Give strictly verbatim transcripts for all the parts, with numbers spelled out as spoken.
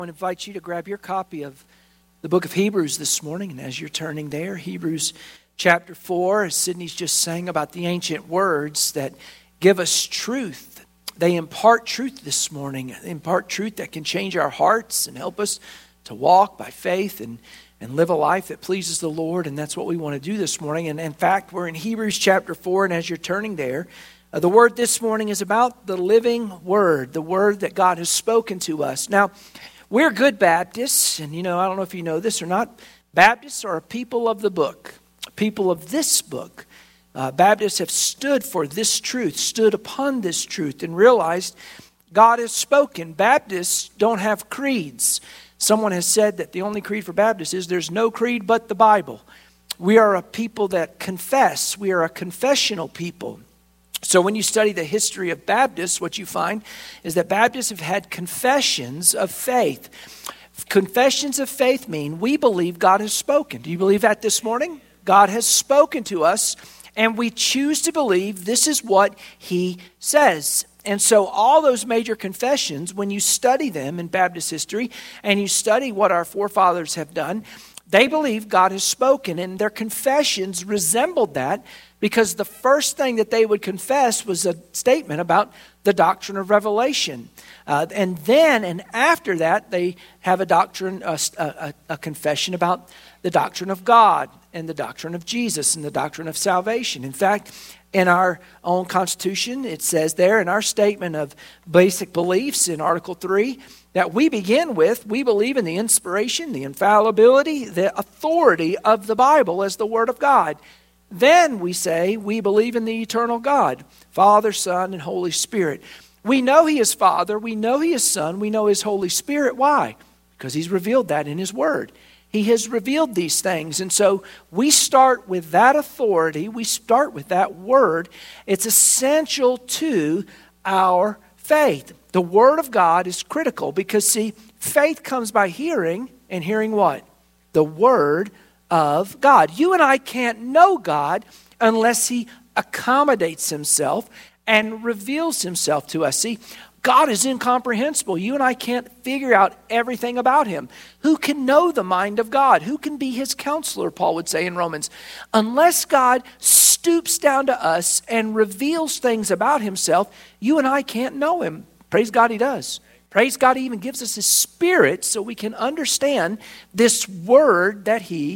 I want to invite you to grab your copy of the book of Hebrews this morning. And as you're turning there, Hebrews chapter four, as Sydney's just sang about the ancient words that give us truth. They impart truth this morning. They impart truth that can change our hearts and help us to walk by faith and, and live a life that pleases the Lord. And that's what we want to do this morning. And in fact, we're in Hebrews chapter four. And as you're turning there, uh, the word this morning is about the living word, the word that God has spoken to us. Now, we're good Baptists, and you know, I don't know if you know this or not, Baptists are a people of the book, people of this book. Uh, Baptists have stood for this truth, stood upon this truth, and realized God has spoken. Baptists don't have creeds. Someone has said that the only creed for Baptists is there's no creed but the Bible. We are a people that confess. We are a confessional people. So when you study the history of Baptists, what you find is that Baptists have had confessions of faith. Confessions of faith mean we believe God has spoken. Do you believe that this morning? God has spoken to us, and we choose to believe this is what He says. And so all those major confessions, when you study them in Baptist history, and you study what our forefathers have done, they believe God has spoken, and their confessions resembled that, because the first thing that they would confess was a statement about the doctrine of revelation. Uh, and then and after that, they have a doctrine, a, a, a confession about the doctrine of God and the doctrine of Jesus and the doctrine of salvation. In fact, in our own Constitution, it says there in our statement of basic beliefs in Article three, that we begin with, we believe in the inspiration, the infallibility, the authority of the Bible as the Word of God. Then we say we believe in the eternal God, Father, Son, and Holy Spirit. We know He is Father, we know He is Son, we know His Holy Spirit. Why? Because He's revealed that in His Word. He has revealed these things. And so we start with that authority, we start with that Word. It's essential to our faith. The Word of God is critical because, see, faith comes by hearing, and hearing what? The Word of God. You and I can't know God unless He accommodates Himself and reveals Himself to us. See, God is incomprehensible. You and I can't figure out everything about Him. Who can know the mind of God? Who can be His counselor, Paul would say in Romans? Unless God stoops down to us and reveals things about Himself, you and I can't know Him. Praise God, He does. Praise God, He even gives us His Spirit so we can understand this Word that He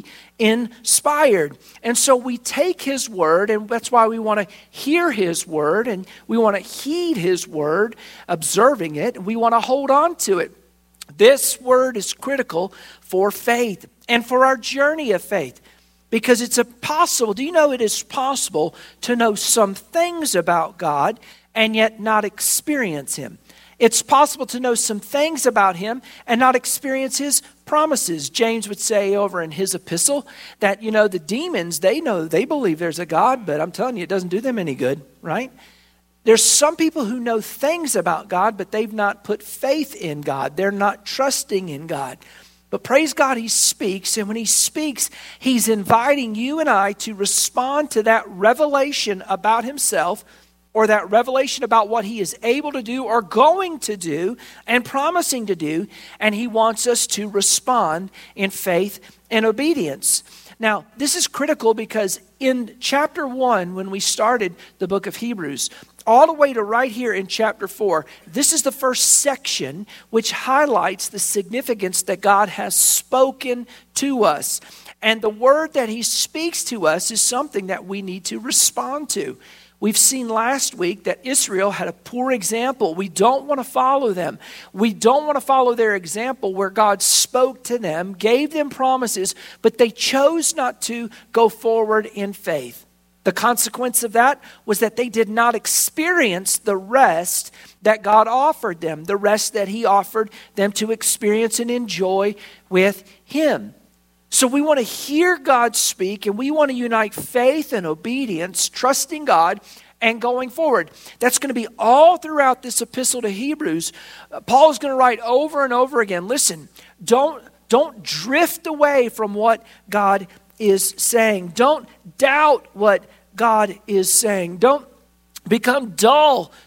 inspired. And so we take His Word, and that's why we want to hear His Word, and we want to heed His Word, observing it, and we want to hold on to it. This Word is critical for faith and for our journey of faith, because it's possible, do you know it is possible to know some things about God and yet not experience Him? It's possible to know some things about Him and not experience His promises. James would say over in his epistle that, you know, the demons, they know, they believe there's a God, but I'm telling you, it doesn't do them any good, right? There's some people who know things about God, but they've not put faith in God. They're not trusting in God. But praise God, He speaks, and when He speaks, He's inviting you and I to respond to that revelation about Himself, or that revelation about what He is able to do or going to do and promising to do, and He wants us to respond in faith and obedience. Now, this is critical because in chapter one, when we started the book of Hebrews, all the way to right here in chapter four, this is the first section which highlights the significance that God has spoken to us. And the word that He speaks to us is something that we need to respond to. We've seen last week that Israel had a poor example. We don't want to follow them. We don't want to follow their example where God spoke to them, gave them promises, but they chose not to go forward in faith. The consequence of that was that they did not experience the rest that God offered them, the rest that He offered them to experience and enjoy with Him. So we want to hear God speak, and we want to unite faith and obedience, trusting God and going forward. That's going to be all throughout this epistle to Hebrews. Uh, Paul is going to write over and over again, listen, don't, don't drift away from what God is saying. Don't doubt what God is saying. Don't become dull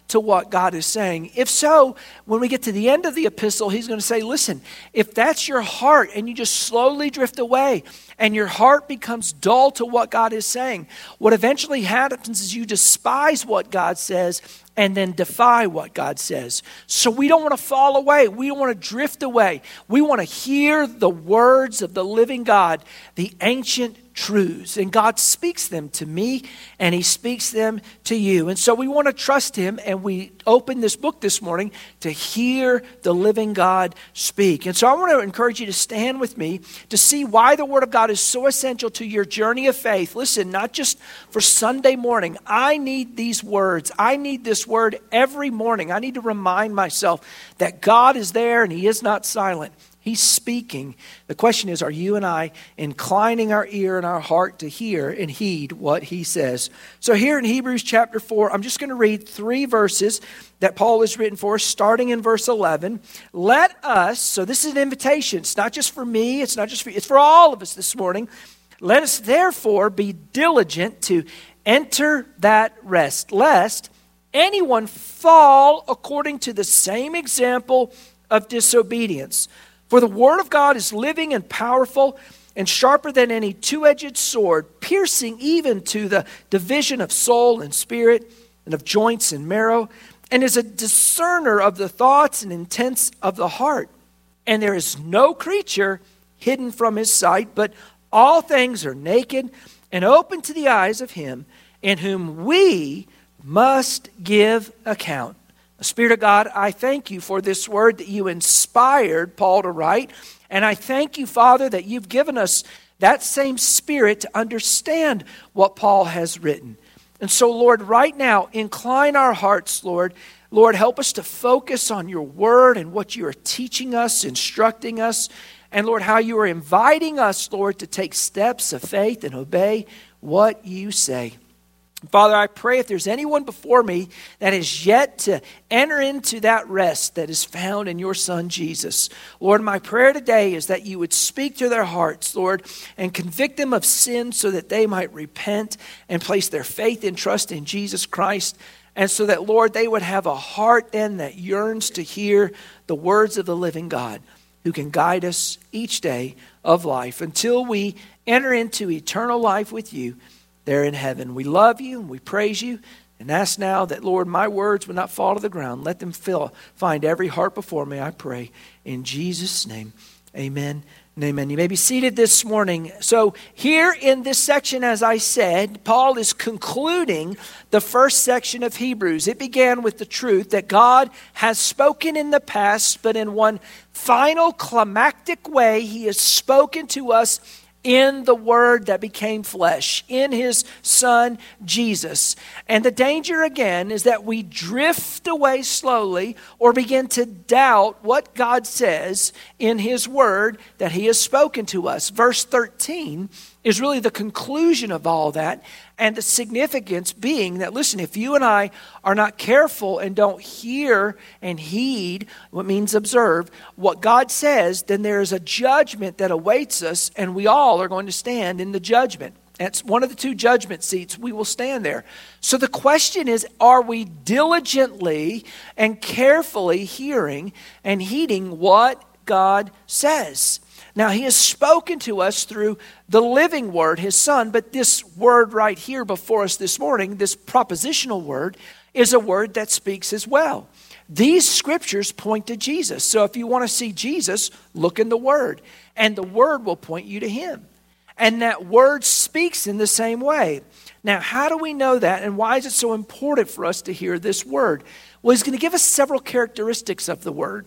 to what God is saying? If so, when we get to the end of the epistle, he's going to say, listen, if that's your heart and you just slowly drift away and your heart becomes dull to what God is saying, what eventually happens is you despise what God says and then defy what God says. So we don't want to fall away. We don't want to drift away. We want to hear the words of the living God, the ancient truths. And God speaks them to me and he speaks them to you. And so we want to trust him, and we open this book this morning to hear the living God speak. And so I want to encourage you to stand with me to see why the Word of God is so essential to your journey of faith. Listen, not just for Sunday morning. I need these words. I need this word every morning. I need to remind myself that God is there and he is not silent. He's speaking. The question is, are you and I inclining our ear and our heart to hear and heed what he says? So here in Hebrews chapter four, I'm just going to read three verses that Paul has written for us, starting in verse eleven. Let us, so this is an invitation. It's not just for me. It's not just for you. It's for all of us this morning. Let us therefore be diligent to enter that rest, lest anyone fall according to the same example of disobedience. For the word of God is living and powerful and sharper than any two-edged sword, piercing even to the division of soul and spirit and of joints and marrow, and is a discerner of the thoughts and intents of the heart. And there is no creature hidden from his sight, but all things are naked and open to the eyes of him in whom we must give account. Spirit of God, I thank you for this word that you inspired Paul to write. And I thank you, Father, that you've given us that same spirit to understand what Paul has written. And so, Lord, right now, incline our hearts, Lord. Lord, help us to focus on your word and what you are teaching us, instructing us. And Lord, how you are inviting us, Lord, to take steps of faith and obey what you say. Father, I pray if there's anyone before me that is yet to enter into that rest that is found in your Son, Jesus. Lord, my prayer today is that you would speak to their hearts, Lord, and convict them of sin so that they might repent and place their faith and trust in Jesus Christ. And so that, Lord, they would have a heart then that yearns to hear the words of the living God who can guide us each day of life until we enter into eternal life with you there in heaven. We love you and we praise you and ask now that, Lord, my words would not fall to the ground. Let them fill, find every heart before me, I pray. In Jesus' name, amen and amen. You may be seated this morning. So here in this section, as I said, Paul is concluding the first section of Hebrews. It began with the truth that God has spoken in the past, but in one final climactic way, he has spoken to us in the Word that became flesh, in his Son, Jesus. And the danger again is that we drift away slowly or begin to doubt what God says in his Word that he has spoken to us. Verse thirteen is really the conclusion of all that, and the significance being that, listen, if you and I are not careful and don't hear and heed, what means observe, what God says, then there is a judgment that awaits us, and we all are going to stand in the judgment. It's one of the two judgment seats. We will stand there. So the question is, are we diligently and carefully hearing and heeding what God says? Now, he has spoken to us through the living word, his Son, but this word right here before us this morning, this propositional word, is a word that speaks as well. These scriptures point to Jesus. So if you want to see Jesus, look in the word, and the word will point you to him. And that word speaks in the same way. Now, how do we know that, and why is it so important for us to hear this word? Well, he's going to give us several characteristics of the word.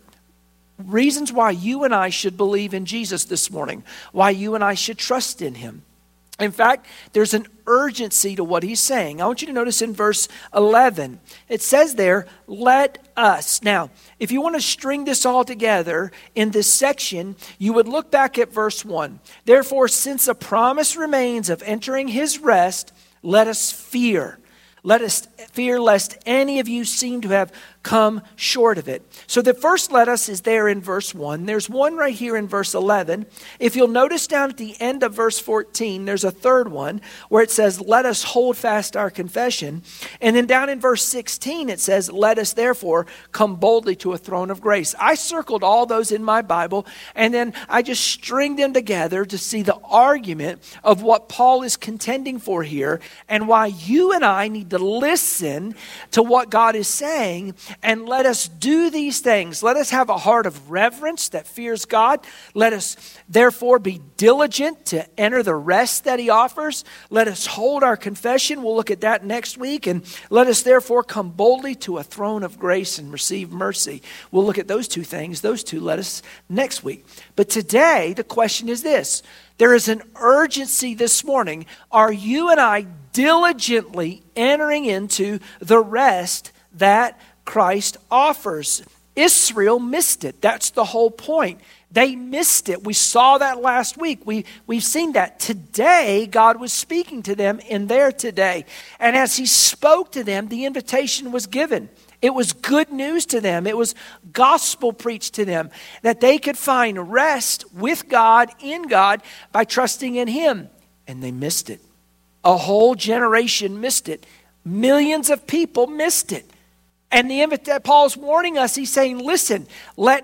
Reasons why you and I should believe in Jesus this morning. Why you and I should trust in him. In fact, there's an urgency to what he's saying. I want you to notice in verse eleven. It says there, let us. Now, if you want to string this all together in this section, you would look back at verse one. Therefore, since a promise remains of entering his rest, let us fear. Let us fear lest any of you seem to have come short of it. So the first let us is there in verse one. There's one right here in verse eleven. If you'll notice down at the end of verse fourteen, there's a third one where it says, let us hold fast our confession. And then down in verse sixteen, it says, let us therefore come boldly to a throne of grace. I circled all those in my Bible, and then I just stringed them together to see the argument of what Paul is contending for here and why you and I need to listen to what God is saying, and let us do these things. Let us have a heart of reverence that fears God. Let us therefore be diligent to enter the rest that he offers. Let us hold our confession. We'll look at that next week. And let us therefore come boldly to a throne of grace and receive mercy. We'll look at those two things, those two let us next week. But today, the question is this. There is an urgency this morning. Are you and I diligently entering into the rest that Christ offers? Israel missed it. That's the whole point. They missed it. We saw that last week. We, we've seen that. Today, God was speaking to them in there today. And as he spoke to them, the invitation was given. It was good news to them. It was gospel preached to them that they could find rest with God, in God, by trusting in him. And they missed it. A whole generation missed it. Millions of people missed it. And the invita- Paul's warning us. He's saying, listen, let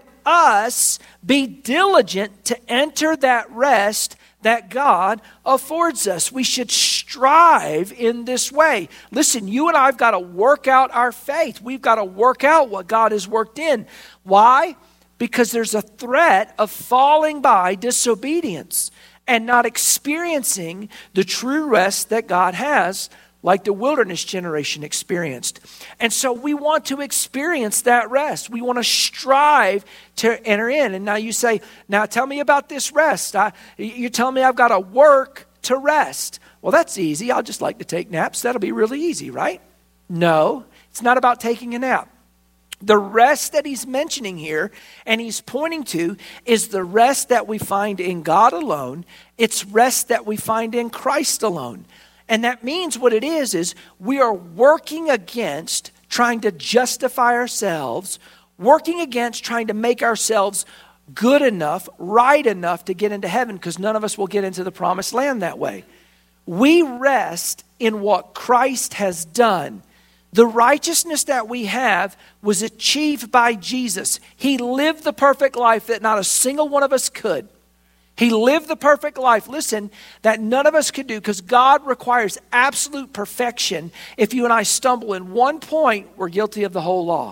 us be diligent to enter that rest that God affords us. We should strive in this way. Listen, you and I have got to work out our faith. We've got to work out what God has worked in. Why? Because there's a threat of falling by disobedience and not experiencing the true rest that God has, like the wilderness generation experienced. And so we want to experience that rest. We want to strive to enter in. And now you say, now tell me about this rest. I, you're telling me I've got to work to rest. Well, that's easy. I'll just like to take naps. That'll be really easy, right? No, it's not about taking a nap. The rest that he's mentioning here and he's pointing to is the rest that we find in God alone. It's rest that we find in Christ alone. And that means what it is, is we are working against trying to justify ourselves, working against trying to make ourselves good enough, right enough to get into heaven, because none of us will get into the promised land that way. We rest in what Christ has done. The righteousness that we have was achieved by Jesus. He lived the perfect life that not a single one of us could. He lived the perfect life, listen, that none of us could do, because God requires absolute perfection. If you and I stumble in one point, we're guilty of the whole law.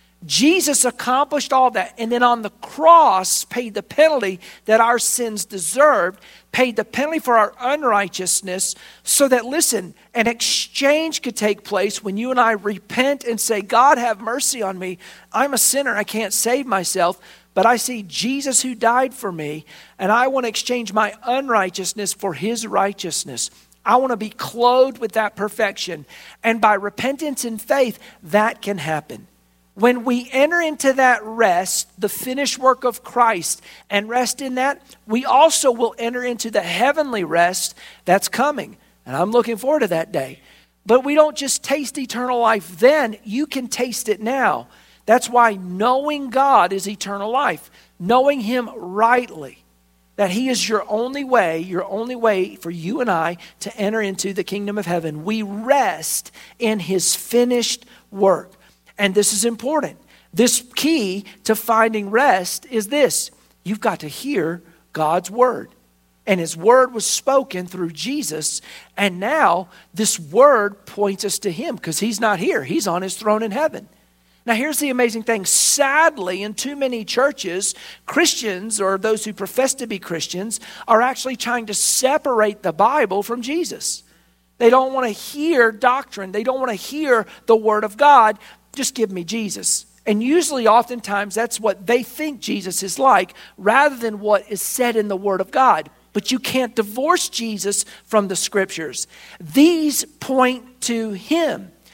Jesus accomplished all that, and then on the cross paid the penalty that our sins deserved, paid the penalty for our unrighteousness, so that, listen, an exchange could take place when you and I repent and say, God, have mercy on me. I'm a sinner. I can't save myself. But I see Jesus who died for me, and I want to exchange my unrighteousness for his righteousness. I want to be clothed with that perfection. And by repentance and faith, that can happen. When we enter into that rest, the finished work of Christ, and rest in that, we also will enter into the heavenly rest that's coming. And I'm looking forward to that day. But we don't just taste eternal life then. You can taste it now. That's why knowing God is eternal life. Knowing him rightly. That he is your only way, your only way for you and I to enter into the kingdom of heaven. We rest in his finished work. And this is important. This key to finding rest is this. You've got to hear God's word. And his word was spoken through Jesus. And now this word points us to him, because he's not here. He's on his throne in heaven. Now, here's the amazing thing. Sadly, in too many churches, Christians, or those who profess to be Christians, are actually trying to separate the Bible from Jesus. They don't want to hear doctrine. They don't want to hear the word of God. Just give me Jesus. And usually, oftentimes, that's what they think Jesus is like, rather than what is said in the word of God. But you can't divorce Jesus from the scriptures. These point to him.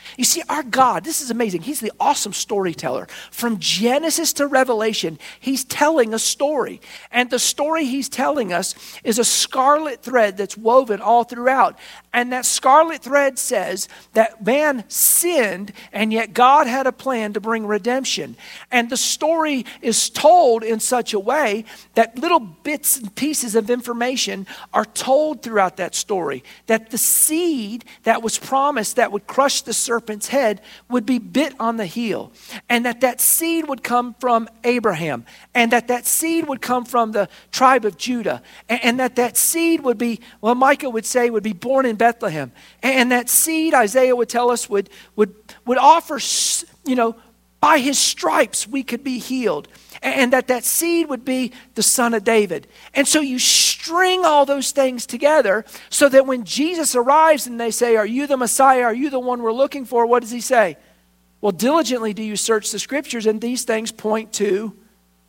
You see, our God, this is amazing. He's the awesome storyteller. From Genesis to Revelation, he's telling a story. And the story he's telling us is a scarlet thread that's woven all throughout. And that scarlet thread says that man sinned, and yet God had a plan to bring redemption. And the story is told in such a way that little bits and pieces of information are told throughout that story. That the seed that was promised that would crush the serpent's head would be bit on the heel. And that that seed would come from Abraham. And that that seed would come from the tribe of Judah. And, and that that seed would be, well, Micah would say, would be born in Bethlehem. And that seed, Isaiah would tell us, would, would, would offer, you know, by his stripes we could be healed. And that that seed would be the son of David. And so you string all those things together so that when Jesus arrives and they say, are you the Messiah? Are you the one we're looking for? What does he say? Well, diligently do you search the scriptures, and these things point to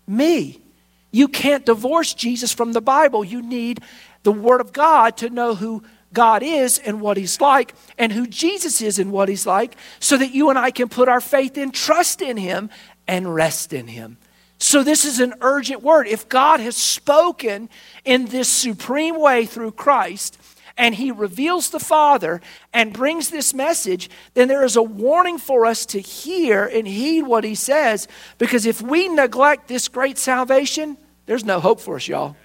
me. You can't divorce Jesus from the Bible. You need the Word of God to know who God is and what he's like, and who Jesus is and what he's like, so that you and I can put our faith in, trust in him, and rest in him. So this is an urgent word. If God has spoken in this supreme way through Christ, and he reveals the Father and brings this message, then there is a warning for us to hear and heed what he says. Because if we neglect this great salvation, there's no hope for us, y'all.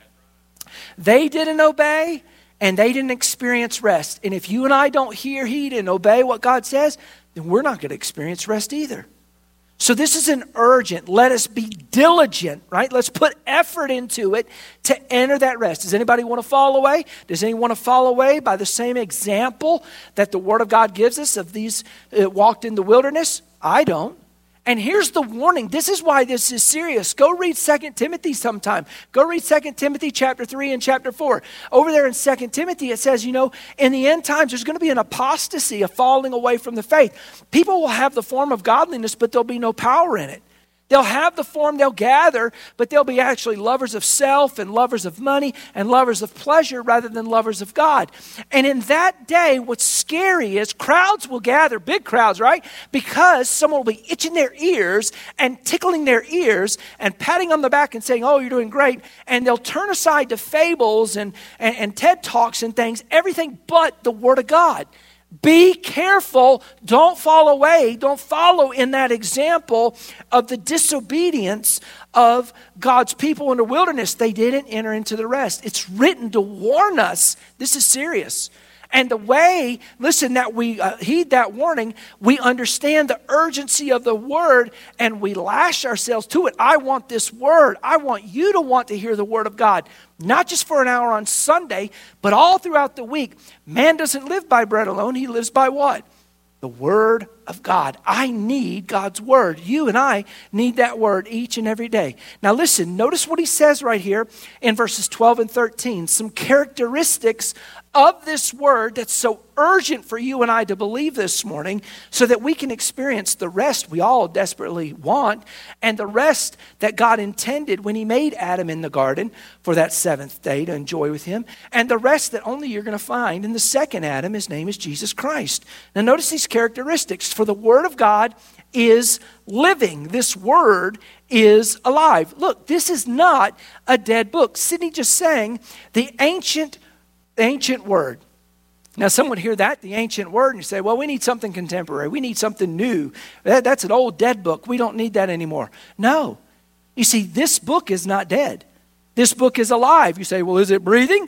They didn't obey, and they didn't experience rest. And if you and I don't hear, heed, and obey what God says, then we're not going to experience rest either. So this is an urgent, let us be diligent, right? Let's put effort into it to enter that rest. Does anybody want to fall away? Does anyone want to fall away by the same example that the Word of God gives us of these uh, walked in the wilderness? I don't. And here's the warning. This is why this is serious. Go read Second Timothy sometime. Go read Second Timothy chapter three and chapter four. Over there in Second Timothy, it says, you know, in the end times, there's going to be an apostasy, a falling away from the faith. People will have the form of godliness, but there'll be no power in it. They'll have the form, they'll gather, but they'll be actually lovers of self and lovers of money and lovers of pleasure rather than lovers of God. And in that day, what's scary is crowds will gather, big crowds, right? Because someone will be itching their ears and tickling their ears and patting on the back and saying, oh, you're doing great. And they'll turn aside to fables and, and, and TED Talks and things, everything but the Word of God. Be careful. Don't fall away. Don't follow in that example of the disobedience of God's people in the wilderness. They didn't enter into the rest. It's written to warn us. This is serious. And the way, listen, that we uh, heed that warning, we understand the urgency of the word and we lash ourselves to it. I want this word. I want you to want to hear the word of God, not just for an hour on Sunday, but all throughout the week. Man doesn't live by bread alone. He lives by what? The word of God. I need God's word. You and I need that word each and every day. Now listen, notice what he says right here in verses twelve and thirteen. Some characteristics of this word that's so urgent for you and I to believe this morning so that we can experience the rest we all desperately want and the rest that God intended when he made Adam in the garden for that seventh day to enjoy with him, and the rest that only you're going to find in the second Adam. His name is Jesus Christ. Now notice these characteristics. For the word of God is living. This word is alive. Look, this is not a dead book. Sydney just sang the ancient ancient word. Now, some would hear that, the ancient word, and you say, well, we need something contemporary. We need something new. That, that's an old dead book. We don't need that anymore. No. You see, this book is not dead. This book is alive. You say, well, is it breathing?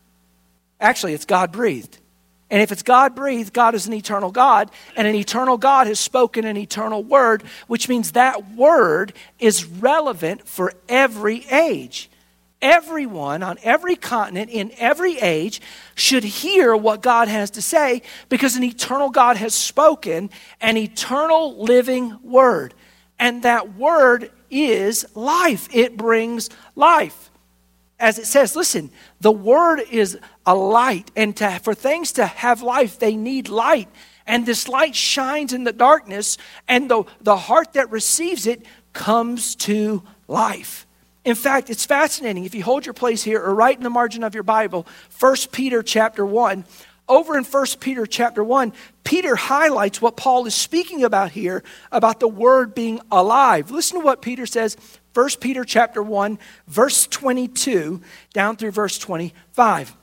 Actually, it's God-breathed. And if it's God-breathed, God is an eternal God, and an eternal God has spoken an eternal word, which means that word is relevant for every age. Everyone on every continent, in every age, should hear what God has to say because an eternal God has spoken an eternal living word. And that word is life. It brings life. As it says, listen, the word is a light. And to, for things to have life, they need light. And this light shines in the darkness, and the, the heart that receives it comes to life. In fact, it's fascinating. If you hold your place here or right in the margin of your Bible, First Peter chapter one, Over in First Peter chapter one, Peter highlights what Paul is speaking about here, about the word being alive. Listen to what Peter says, First Peter chapter one, verse twenty-two, down through verse twenty-five.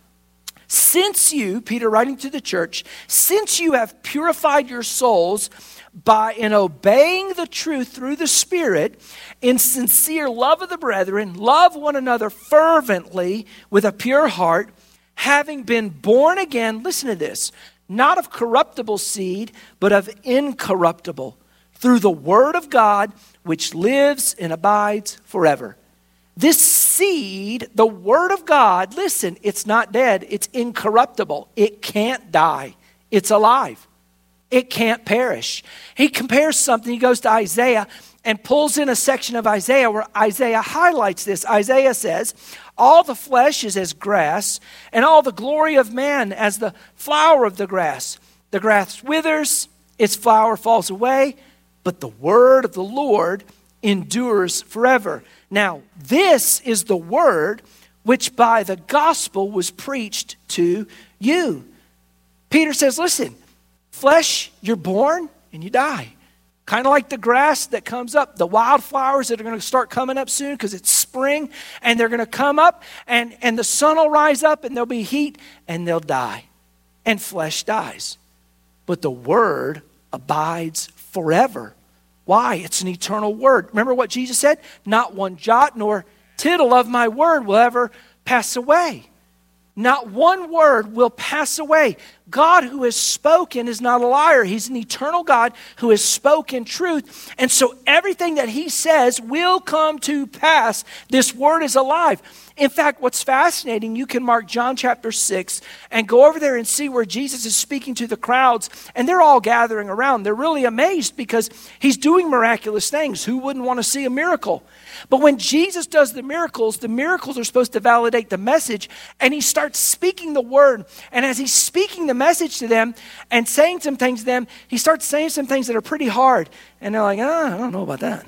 Since you, Peter writing to the church, since you have purified your souls by in obeying the truth through the Spirit, in sincere love of the brethren, love one another fervently with a pure heart, having been born again, listen to this, not of corruptible seed, but of incorruptible, through the word of God, which lives and abides forever. This seed, the word of God, listen, it's not dead, it's incorruptible. It can't die. It's alive. It can't perish. He compares something, he goes to Isaiah and pulls in a section of Isaiah where Isaiah highlights this. Isaiah says, all the flesh is as grass, and all the glory of man as the flower of the grass. The grass withers, its flower falls away, but the word of the Lord endures forever. Now, this is the word which by the gospel was preached to you. Peter says, listen, flesh, you're born and you die. Kind of like the grass that comes up, the wildflowers that are going to start coming up soon because it's spring, and they're going to come up and, and the sun will rise up and there'll be heat and they'll die. And flesh dies. But the word abides forever. Why? It's an eternal word. Remember what Jesus said? Not one jot nor tittle of my word will ever pass away. Not one word will pass away. God who has spoken is not a liar. He's an eternal God who has spoken truth. And so everything that he says will come to pass. This word is alive. In fact, what's fascinating, you can mark John chapter six and go over there and see where Jesus is speaking to the crowds. And they're all gathering around. They're really amazed because he's doing miraculous things. Who wouldn't want to see a miracle? But when Jesus does the miracles, the miracles are supposed to validate the message. And he starts speaking the word. And as he's speaking the message to them and saying some things to them, he starts saying some things that are pretty hard. And they're like, oh, I don't know about that.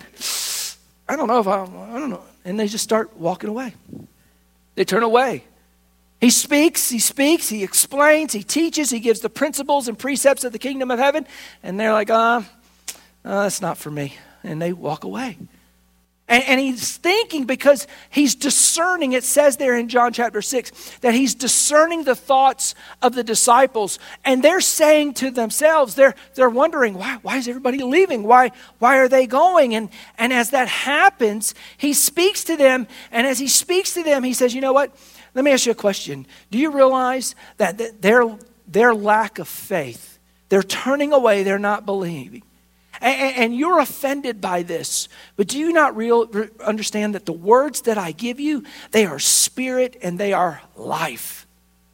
I don't know if I, I don't know. And they just start walking away. They turn away. He speaks, he speaks, he explains, he teaches, he gives the principles and precepts of the kingdom of heaven. And they're like, uh, uh that's not for me. And they walk away. And, and he's thinking because he's discerning, it says there in John chapter six, that he's discerning the thoughts of the disciples. And they're saying to themselves, they're, they're wondering, why, why is everybody leaving? Why, why are they going? And, and as that happens, he speaks to them. And as he speaks to them, he says, you know what? Let me ask you a question. Do you realize that their, their lack of faith, they're turning away, they're not believing? And you're offended by this. But do you not real, understand that the words that I give you, they are spirit and they are life?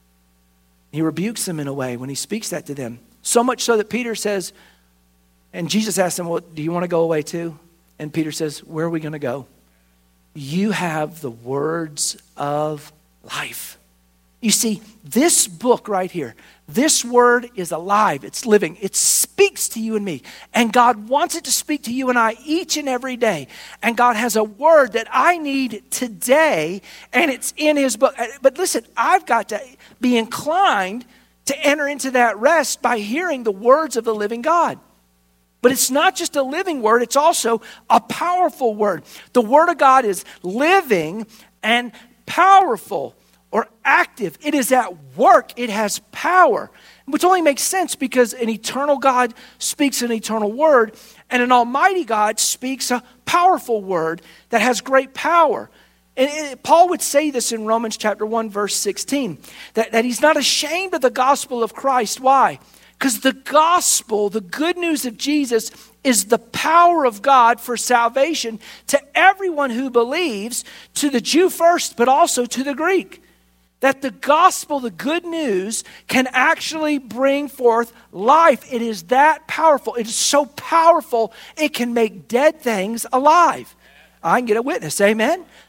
He rebukes them in a way when he speaks that to them. So much so that Peter says, and Jesus asked him, well, do you want to go away too? And Peter says, where are we going to go? You have the words of life. You see, this book right here, this word is alive. It's living. It speaks to you and me. And God wants it to speak to you and I each and every day. And God has a word that I need today, and it's in his book. But listen, I've got to be inclined to enter into that rest by hearing the words of the living God. But it's not just a living word, it's also a powerful word. The word of God is living and powerful. Or active. It is at work. It has power. Which only makes sense because an eternal God speaks an eternal word, and an almighty God speaks a powerful word that has great power. And it, Paul would say this in Romans chapter one, verse sixteen, that, that he's not ashamed of the gospel of Christ. Why? Because the gospel, the good news of Jesus, is the power of God for salvation to everyone who believes, to the Jew first, but also to the Greek. That the gospel, the good news, can actually bring forth life. It is that powerful. It is so powerful, it can make dead things alive. I can get a witness, amen?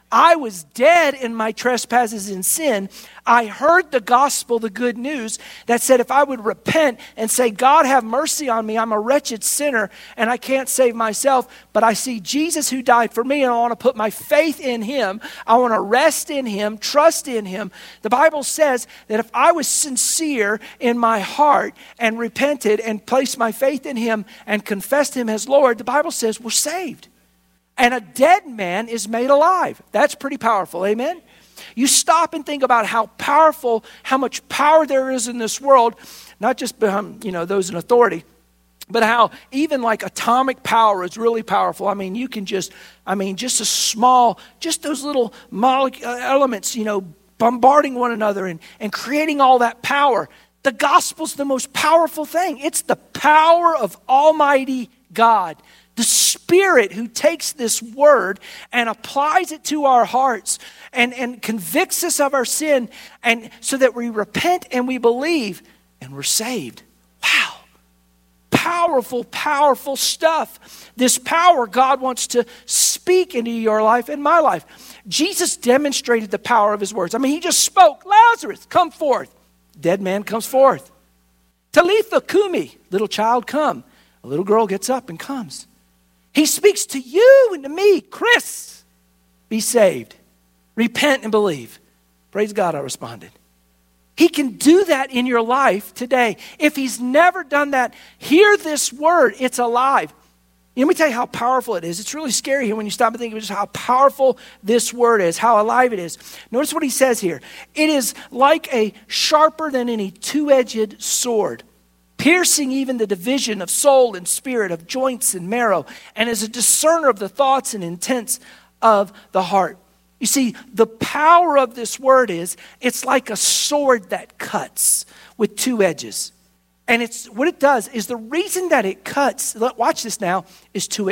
I was dead in my trespasses and sin. I heard the gospel, the good news that said if I would repent and say, God, have mercy on me. I'm a wretched sinner and I can't save myself. But I see Jesus who died for me and I want to put my faith in him. I want to rest in him, trust in him. The Bible says that if I was sincere in my heart and repented and placed my faith in him and confessed him as Lord, the Bible says we're saved. And a dead man is made alive. That's pretty powerful, amen? You stop and think about how powerful, how much power there is in this world, not just behind, you know, those in authority, but how even like atomic power is really powerful. I mean, you can just, I mean, just a small, just those little molecule elements, you know, bombarding one another and, and creating all that power. The gospel's the most powerful thing. It's the power of Almighty God. The Spirit who takes this word and applies it to our hearts and, and convicts us of our sin, and so that we repent and we believe and we're saved. Wow. Powerful, powerful stuff. This power God wants to speak into your life and my life. Jesus demonstrated the power of his words. I mean, he just spoke, Lazarus, come forth. Dead man comes forth. Talitha Kumi, little child, come. A little girl gets up and comes. He speaks to you and to me, Chris, be saved. Repent and believe. Praise God, I responded. He can do that in your life today. If he's never done that, hear this word. It's alive. Let me tell you how powerful it is. It's really scary here when you stop and think of just how powerful this word is, how alive it is. Notice what he says here. It is like a sharper than any two-edged sword, piercing even the division of soul and spirit, of joints and marrow, and is a discerner of the thoughts and intents of the heart. You see, the power of this word is, it's like a sword that cuts with two edges. And it's what it does is the reason that it cuts, watch this now, is to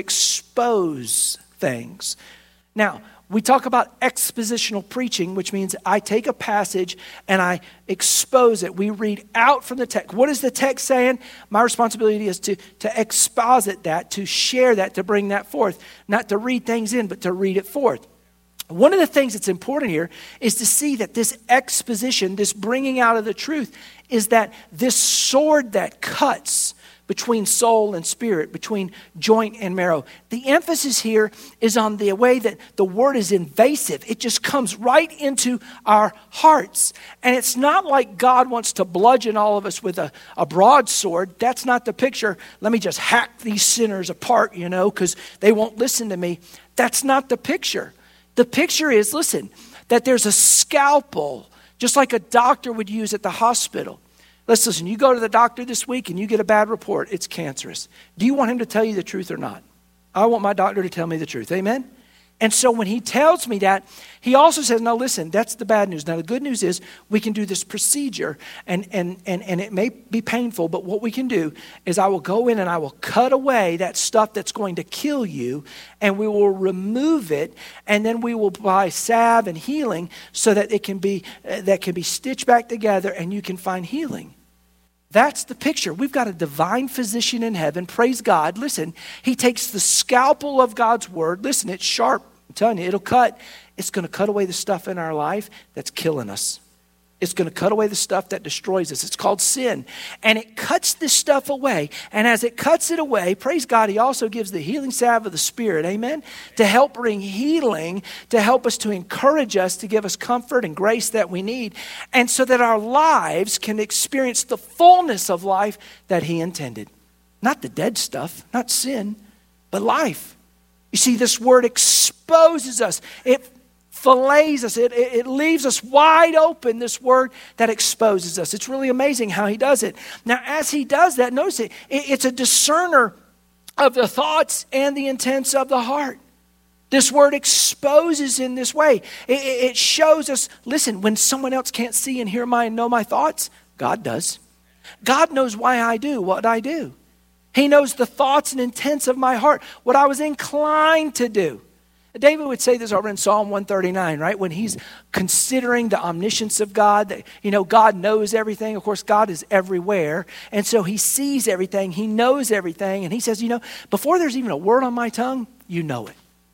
expose things. Now, we talk about expositional preaching, which means I take a passage and I expose it. We read out from the text. What is the text saying? My responsibility is to, to exposit that, to share that, to bring that forth. Not to read things in, but to read it forth. One of the things that's important here is to see that this exposition, this bringing out of the truth, is that this sword that cuts between soul and spirit, between joint and marrow. The emphasis here is on the way that the word is invasive. It just comes right into our hearts. And it's not like God wants to bludgeon all of us with a, a broadsword. That's not the picture. Let me just hack these sinners apart, you know, because they won't listen to me. That's not the picture. The picture is, listen, that there's a scalpel, just like a doctor would use at the hospital. Let's listen, you go to the doctor this week and you get a bad report. It's cancerous. Do you want him to tell you the truth or not? I want my doctor to tell me the truth. Amen? And so when he tells me that, he also says, now listen, that's the bad news. Now the good news is we can do this procedure and, and, and, and it may be painful, but what we can do is I will go in and I will cut away that stuff that's going to kill you and we will remove it, and then we will apply salve and healing so that it can be, uh, that can be stitched back together and you can find healing. That's the picture. We've got a divine physician in heaven. Praise God. Listen, he takes the scalpel of God's word. Listen, it's sharp. I'm telling you, it'll cut. It's going to cut away the stuff in our life that's killing us. It's going to cut away the stuff that destroys us. It's called sin. And it cuts this stuff away. And as it cuts it away, praise God, he also gives the healing salve of the Spirit, amen, to help bring healing, to help us, to encourage us, to give us comfort and grace that we need, and so that our lives can experience the fullness of life that he intended. Not the dead stuff, not sin, but life. You see, this word exposes us. It fillets us. It, it, it leaves us wide open, this word that exposes us. It's really amazing how he does it. Now, as he does that, notice it, it it's a discerner of the thoughts and the intents of the heart. This word exposes in this way. It, it shows us, listen, when someone else can't see and hear my and know my thoughts, God does. God knows why I do what I do. He knows the thoughts and intents of my heart, what I was inclined to do. David would say this over in Psalm one thirty-nine, right? When he's considering the omniscience of God, that, you know, God knows everything. Of course, God is everywhere. And so he sees everything. He knows everything. And he says, you know, before there's even a word on my tongue, you know it.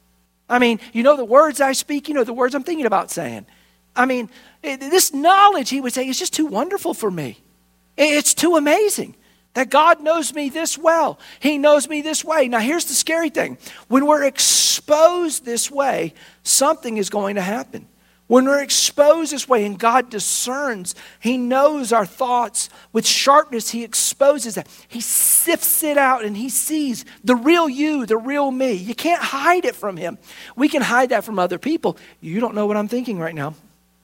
I mean, you know the words I speak, you know the words I'm thinking about saying. I mean, it, this knowledge, he would say, is just too wonderful for me. It's too amazing that God knows me this well. He knows me this way. Now, here's the scary thing. When we're exposed this way, something is going to happen. When we're exposed this way and God discerns, He knows our thoughts with sharpness. He exposes that. He sifts it out and He sees the real you, the real me. You can't hide it from Him. We can hide that from other people. You don't know what I'm thinking right now.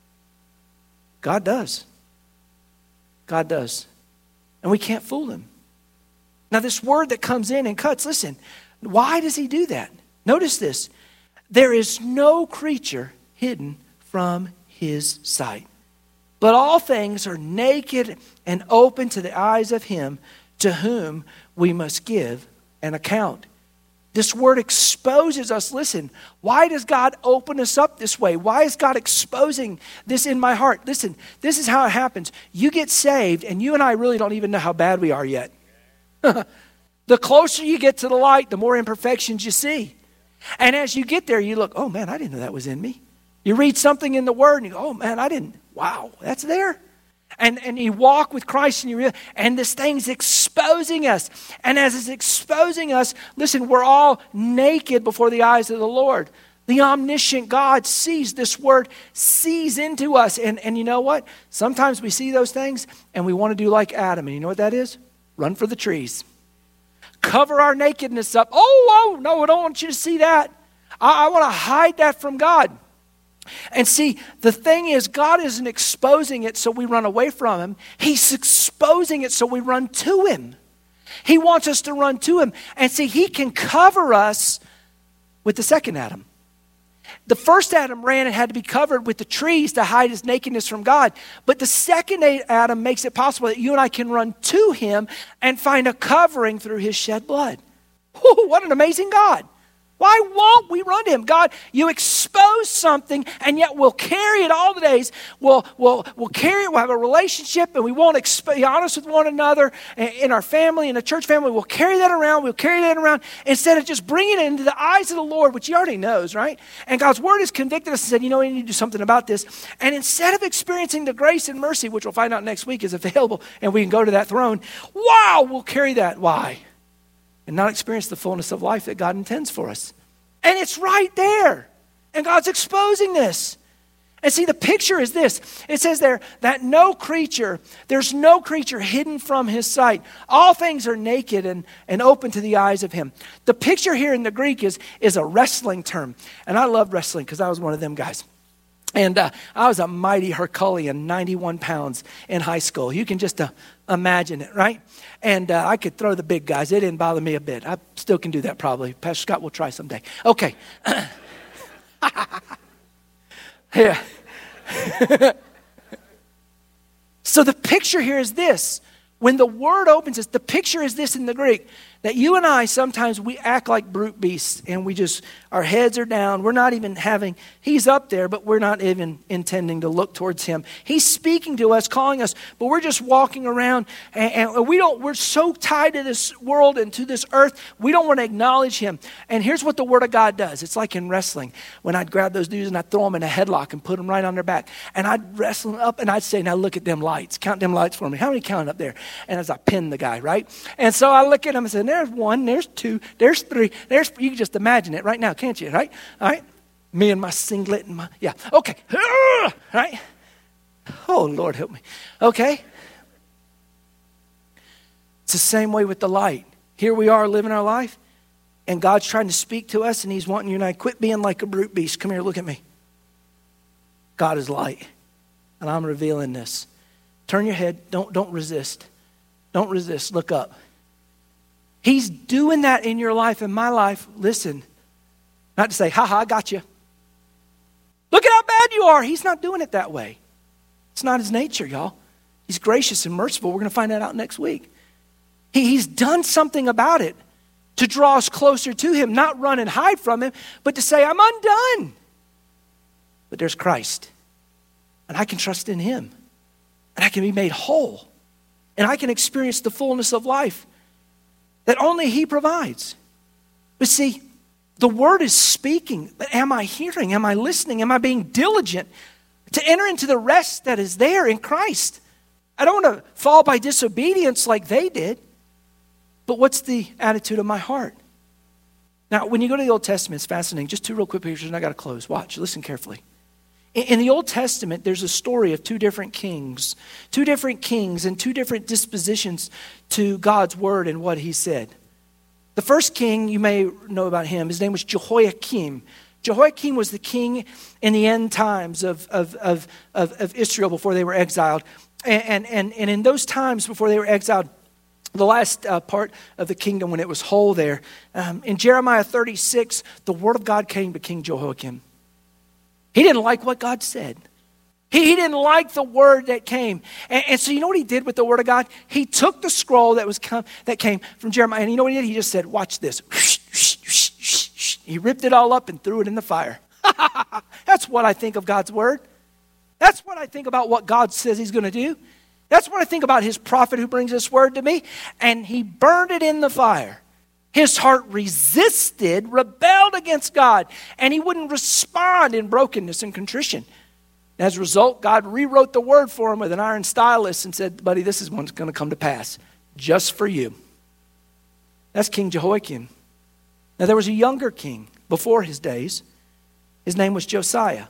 God does. God does. And we can't fool Him. Now, this word that comes in and cuts, listen, why does He do that? Notice this. There is no creature hidden from His sight. But all things are naked and open to the eyes of Him to whom we must give an account. This word exposes us. Listen, why does God open us up this way? Why is God exposing this in my heart? Listen, this is how it happens. You get saved, and you and I really don't even know how bad we are yet. The closer you get to the light, the more imperfections you see. And as you get there, you look, oh man, I didn't know that was in me. You read something in the Word and you go, oh man, I didn't, wow, that's there. And and you walk with Christ and you realize, and this thing's exposing us. And as it's exposing us, listen, we're all naked before the eyes of the Lord. The omniscient God sees this word, sees into us. And, and you know what? Sometimes we see those things and we want to do like Adam. And you know what that is? Run for the trees. Cover our nakedness up. Oh, oh, no, I don't want you to see that. I, I want to hide that from God. And see, the thing is, God isn't exposing it so we run away from Him. He's exposing it so we run to Him. He wants us to run to Him. And see, He can cover us with the second Adam. The first Adam ran and had to be covered with the trees to hide his nakedness from God. But the second Adam makes it possible that you and I can run to Him and find a covering through His shed blood. Whew, what an amazing God. Why won't we run to Him? God, you expose something, and yet we'll carry it all the days. We'll, we'll, we'll carry it. We'll have a relationship, and we won't exp- be honest with one another in our family, in a church family. We'll carry that around. We'll carry that around instead of just bringing it into the eyes of the Lord, which He already knows, right? And God's Word has convicted us and said, you know, we need to do something about this. And instead of experiencing the grace and mercy, which we'll find out next week is available, and we can go to that throne, wow, we'll carry that. Why? And not experience the fullness of life that God intends for us. And it's right there. And God's exposing this. And see, the picture is this. It says there that no creature, there's no creature hidden from His sight. All things are naked and, and open to the eyes of Him. The picture here in the Greek is, is a wrestling term. And I love wrestling because I was one of them guys. And uh, I was a mighty Herculean, ninety-one pounds in high school. You can just uh, imagine it, right? And uh, I could throw the big guys. It didn't bother me a bit. I still can do that probably. Pastor Scott will try someday. Okay. Yeah. So the picture here is this. When the word opens us, the picture is this in the Greek, that you and I, sometimes we act like brute beasts and we just, our heads are down. We're not even having, He's up there, but we're not even intending to look towards Him. He's speaking to us, calling us, but we're just walking around and, and we don't, we're so tied to this world and to this earth, we don't want to acknowledge Him. And here's what the Word of God does. It's like in wrestling, when I'd grab those dudes and I'd throw them in a headlock and put them right on their back. And I'd wrestle them up and I'd say, now look at them lights. Count them lights for me. How many count up there? And as I pin the guy, right? And so I look at him and say, there's one, there's two, there's three, there's, you can just imagine it right now, can't you, right? All right? Me and my singlet and my, yeah, okay. Right? Oh, Lord help me. Okay? It's the same way with the light. Here we are living our life, and God's trying to speak to us, and He's wanting you and I, quit being like a brute beast. Come here, look at me. God is light, and I'm revealing this. Turn your head. Don't, don't resist. Don't resist. Look up. He's doing that in your life, in my life. Listen, not to say, ha ha, I got you. Look at how bad you are. He's not doing it that way. It's not His nature, y'all. He's gracious and merciful. We're going to find that out next week. He, he's done something about it to draw us closer to Him, not run and hide from Him, but to say, I'm undone. But there's Christ, and I can trust in Him, and I can be made whole. And I can experience the fullness of life that only He provides. But see, The word is speaking, but am I hearing? Am I listening? Am I being diligent to enter into the rest that is there in Christ? I don't want to fall by disobedience like they did, but what's the attitude of my heart? Now, when you go to the Old Testament, it's fascinating. Just two real quick pictures, and I got to close. Watch, listen carefully. In, in the Old Testament, there's a story of two different kings, two different kings and two different dispositions to God's word and what he said. The first king, you may know about him, his name was Jehoiakim. Jehoiakim was the king in the end times of, of, of, of, of Israel before they were exiled. And, and, and in those times before they were exiled, the last uh, part of the kingdom when it was whole there, um, in Jeremiah thirty-six, the word of God came to King Jehoiakim. He didn't like what God said. He, he didn't like the word that came. And, and so you know what he did with the word of God? He took the scroll that was come, that came from Jeremiah, and you know what he did? He just said, watch this. He ripped it all up and threw it in the fire. That's what I think of God's word. That's what I think about what God says he's going to do. That's what I think about his prophet who brings this word to me. And he burned it in the fire. His heart resisted, rebelled against God, and he wouldn't respond in brokenness and contrition. As a result, God rewrote the word for him with an iron stylus and said, buddy, this is what's going to come to pass just for you. That's King Jehoiakim. Now, there was a younger king before his days. His name was Josiah.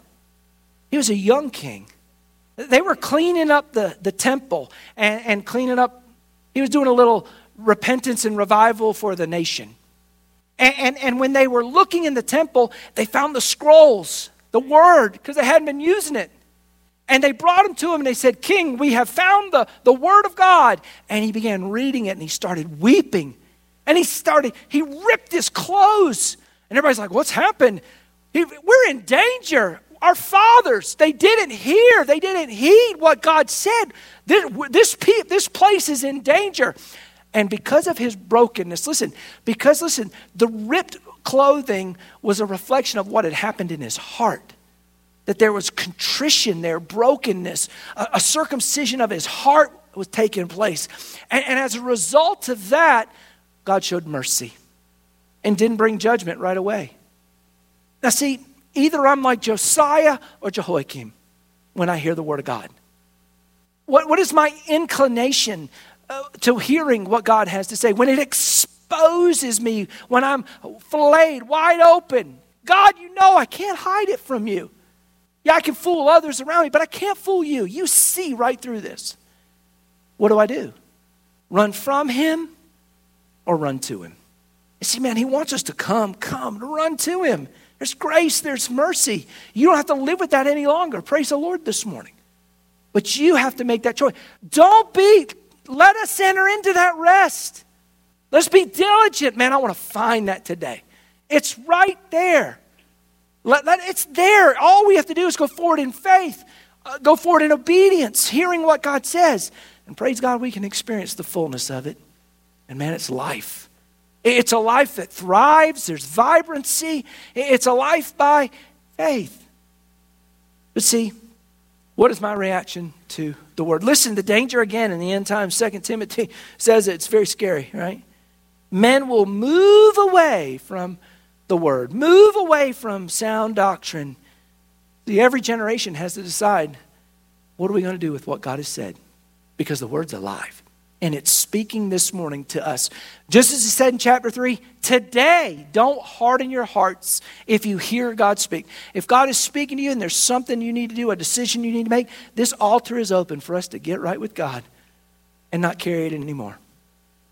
He was a young king. They were cleaning up the, the temple and, and cleaning up. He was doing a little repentance and revival for the nation. And, and, and when they were looking in the temple, they found the scrolls, the word, because they hadn't been using it. And they brought him to him and they said, King, we have found the, the word of God. And he began reading it and he started weeping. And he started, he ripped his clothes. And everybody's like, what's happened? He, we're in danger. Our fathers, they didn't hear. They didn't heed what God said. This, this, this place is in danger. And because of his brokenness, listen, because, listen, the ripped clothing was a reflection of what had happened in his heart. That there was contrition there, brokenness, a, a circumcision of his heart was taking place. And, and as a result of that, God showed mercy and didn't bring judgment right away. Now see, either I'm like Josiah or Jehoiakim when I hear the word of God. What, what is my inclination uh, to hearing what God has to say? When it exposes me, when I'm filleted wide open. God, you know I can't hide it from you. Yeah, I can fool others around me, but I can't fool you. You see right through this. What do I do? Run from him or run to him? You see, man, he wants us to come, come, to run to him. There's grace, there's mercy. You don't have to live with that any longer. Praise the Lord this morning. But you have to make that choice. Don't be, let us enter into that rest. Let's be diligent. Man, I want to find that today. It's right there. Let, let, it's there. All we have to do is go forward in faith, uh, go forward in obedience, hearing what God says. And praise God, we can experience the fullness of it. And man, it's life. It's a life that thrives. There's vibrancy. It's a life by faith. But see, what is my reaction to the word? Listen, the danger again in the end times, Second Timothy says it's very scary, right? Men will move away from the word, move away from sound doctrine. See, every generation has to decide, what are we going to do with what God has said? Because the word's alive. And it's speaking this morning to us. Just as he said in chapter three, today, don't harden your hearts if you hear God speak. If God is speaking to you and there's something you need to do, a decision you need to make, this altar is open for us to get right with God and not carry it anymore.